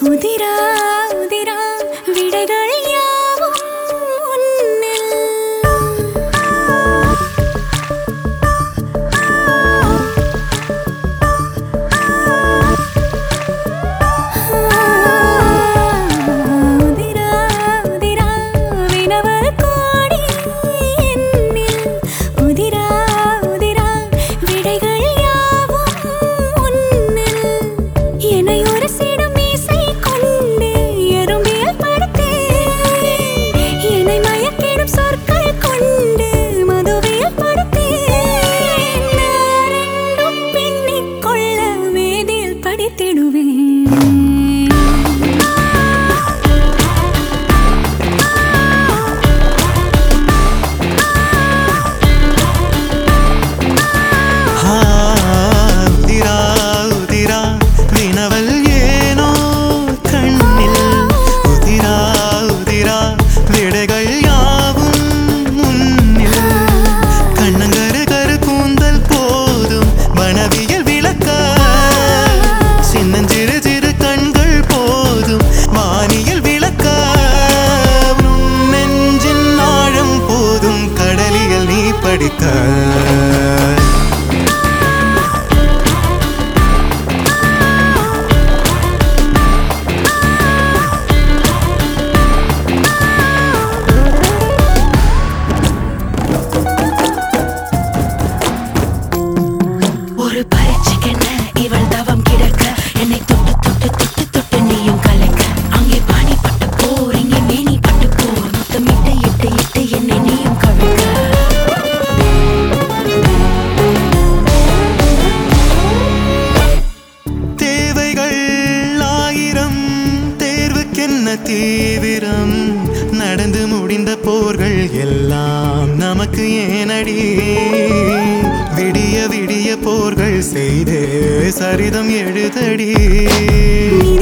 உதிரா உதிரா விடைகள் யாவும் உன்னில். உதிரா உதிரா வினவல் கோடி என்னில். உதிரா உதிரா விடைகள் யாவும் உன்னில். என்னை ஒரு சிடும் மீசை கொண்டு எறும்பியல் படுத்தேன். என்னை மயக்கிடும் சொற்கள் கொண்டு மதுவியல் படுத்தேன். ரெண்டும் பின்னிக் கொள்ள வேதியில் படித்திடுவேன். உதிரா உதிரா வினவல் ஏனோ கண்ணில். உதிரா உதிரா விடைகள் யாவும் முன்னில். கண்ணங்கரு கரு கூந்தல் போதும் மனவியல் விளக்க. சின்னஞ்சிறு சிறு கண்கள் போதும் வானியல் விளக்க. நெஞ்சின் ஆழம் போதும் கடலியல் நீ படிக்க. ஒரு பரீட்சைக்கென்ன இவள் தவம் கிடக்க. என்னை தொட்டு தொட்டு தொட்டு தொட்டு நீயும் கலைக்க. அங்கே பாணி பட்டு போர், இங்கே மேனி பட்டு போர். முத்தமிட்டு இட்டு இட்டு என்னை நீயும் கவிழ்க்க. தேவைகள் ஆயிரம், தேர்வுக்கென்ன தீவிரம். நடந்து முடிந்த போர்கள் எல்லாம் நமக்கு ஏனடி. விடிய விடிய போர்கள் செய்தே சரிதம் எழுதடி. நீ